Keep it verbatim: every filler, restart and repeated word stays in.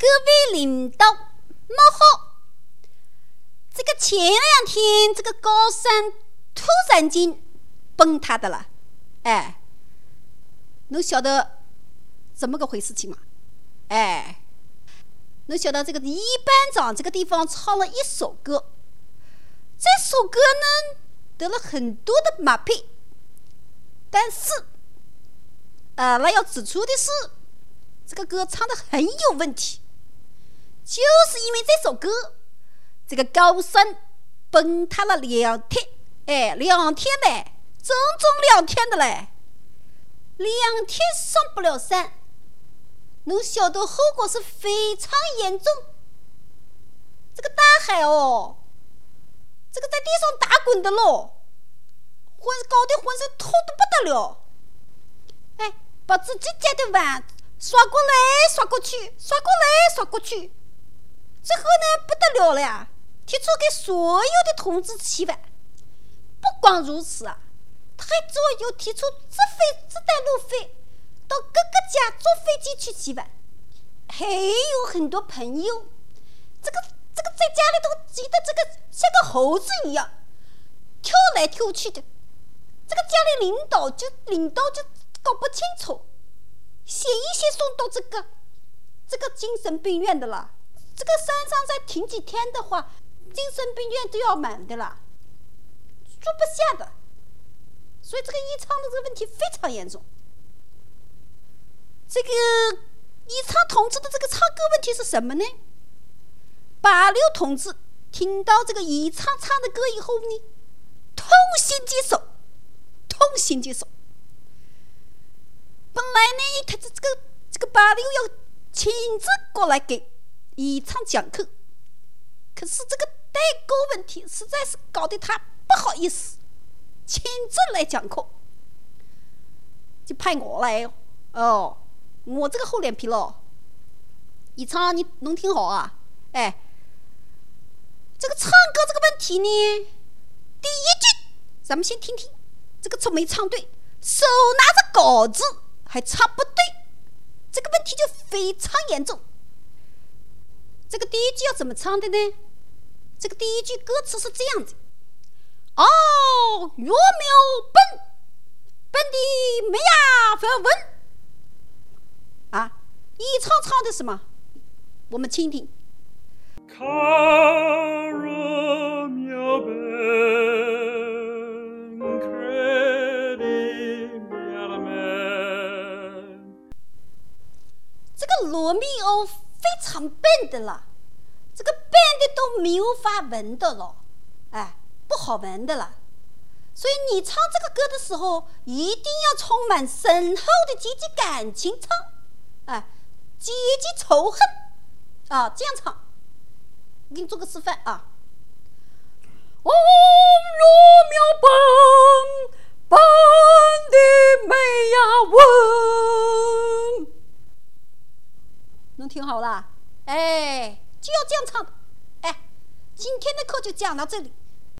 各位领导，莫好！这个前两天，这个高山突然间崩塌的了，哎，侬晓得怎么个回事情吗？哎，侬晓得这个一班长这个地方唱了一首歌，这首歌呢得了很多的马屁，但是，呃，我要指出的是，这个歌唱的很有问题。就是因为这首歌，这个高山崩塌了两天，哎，两天嘞，整整两天的嘞，两天上不了山，侬晓得后果是非常严重。这个大海哦，这个在地上打滚的咯，浑搞得浑身痛得不得了，哎，把自己家的碗刷过来刷过去，刷过来刷过去。最后呢，不得了了呀！提出给所有的同志吃饭。不光如此啊，他还左右提出自费自带路费，到各个家坐飞机去吃饭。还有很多朋友，这个这个在家里头急得这个像个猴子一样，跳来跳去的。这个家里领导就领导就搞不清楚，写一写送到这个这个精神病院的了。这个山上再停几天的话，精神病院都要满的了，住不下的。所以这个宜昌的这个问题非常严重。这个宜昌同志的这个唱歌问题是什么呢？八六同志听到这个宜昌唱的歌以后呢，痛心疾首，痛心疾首。本来呢，他这这个这个八六要亲自过来给宜昌讲课，可是这个代沟问题实在是搞得他不好意思亲自来讲课，就派我来哦，我这个厚脸皮咯。宜昌，你能听好啊？哎，这个唱歌这个问题呢，第一句咱们先听听，这个没唱对，手拿着稿子还唱不对，这个问题就非常严重。这个第一句要怎么唱的呢？这个第一句歌词是这样子：哦，岳苗奔，奔的没呀发文。啊，宜昌唱的什么？我们听听。 看若苗奔，看的苗门。 这个罗密欧非常笨的了，这个笨的都没有法文的了，哎，不好闻的了。所以你唱这个歌的时候，一定要充满深厚的积极感情唱，哎，积极仇恨啊，这样唱。我给你做个示范啊。哦，罗苗奔，奔的美呀闻。能听好了？哎，就要这样唱的。哎，今天的课就讲到这里。